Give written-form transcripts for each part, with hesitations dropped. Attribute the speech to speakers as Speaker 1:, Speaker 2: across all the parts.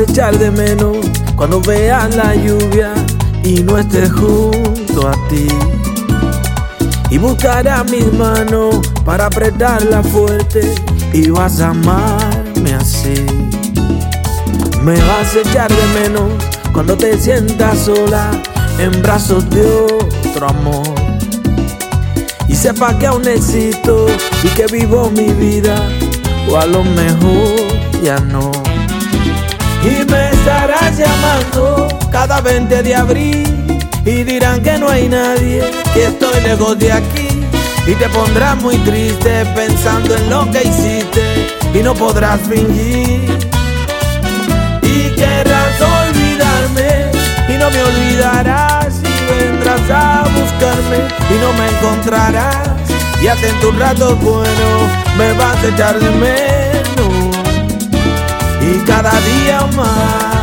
Speaker 1: echar de menos cuando veas la lluvia y no esté junto a ti. Y buscarás mis manos para apretarla fuerte y vas a amarme así. Me vas a echar de menos cuando te sientas sola en brazos de otro amor. Y sepa que aún existo y que vivo mi vida, o a lo mejor ya no. Y me estarás llamando cada 20 de abril y dirán que no hay nadie, que estoy lejos de aquí. Y te pondrás muy triste pensando en lo que hiciste y no podrás fingir. Y querrás olvidarme y no me olvidarás, y vendrás a buscarme y no me encontrarás. Y hasta en tus ratos buenos me vas a echar de menos, y cada día más.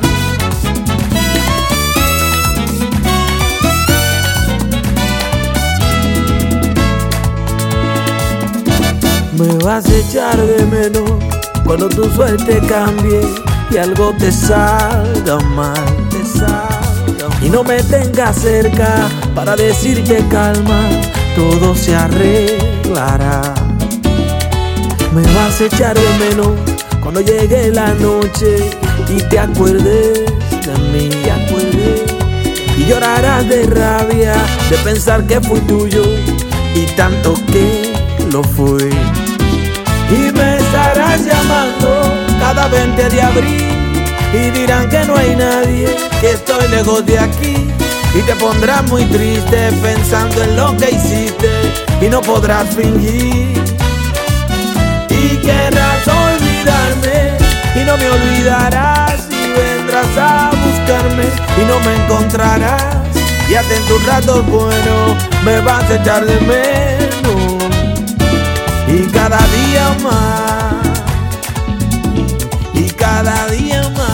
Speaker 1: Me vas a echar de menos cuando tu suerte cambie y algo te salga mal, y no me tengas cerca para decirte calma, todo se arreglará. Me vas a echar de menos cuando llegue la noche y te acuerdes de mí, y llorarás de rabia de pensar que fui tuyo y tanto que lo fui. Y me estarás llamando cada 20 de abril y dirán que no hay nadie, que estoy lejos de aquí. Y te pondrás muy triste pensando en lo que hiciste y no podrás fingir. Y querrás olvidarme y no me olvidarás, y vendrás a buscarme y no me encontrarás. Y hasta en tus ratos buenos me vas a echar de menos, y cada día más, y cada día más.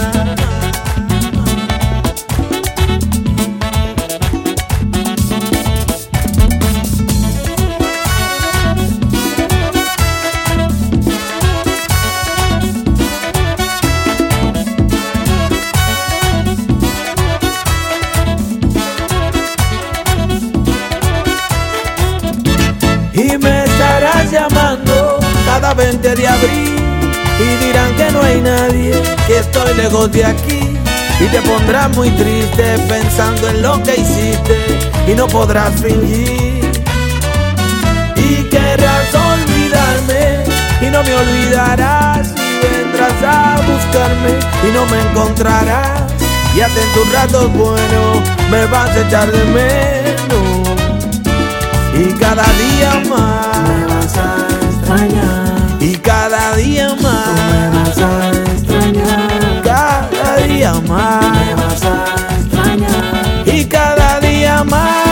Speaker 1: Y me estarás llamando cada 20 de abril y dirán que no hay nadie, que estoy lejos de aquí. Y te pondrás muy triste pensando en lo que hiciste y no podrás fingir. Y querrás olvidarme y no me olvidarás, y vendrás a buscarme y no me encontrarás. Y hasta en tus ratos buenos me vas a echar de menos, y cada día más
Speaker 2: me vas a extrañar,
Speaker 1: y cada día más
Speaker 2: tú me vas a extrañar,
Speaker 1: cada día más
Speaker 2: me vas a extrañar.
Speaker 1: y cada día más.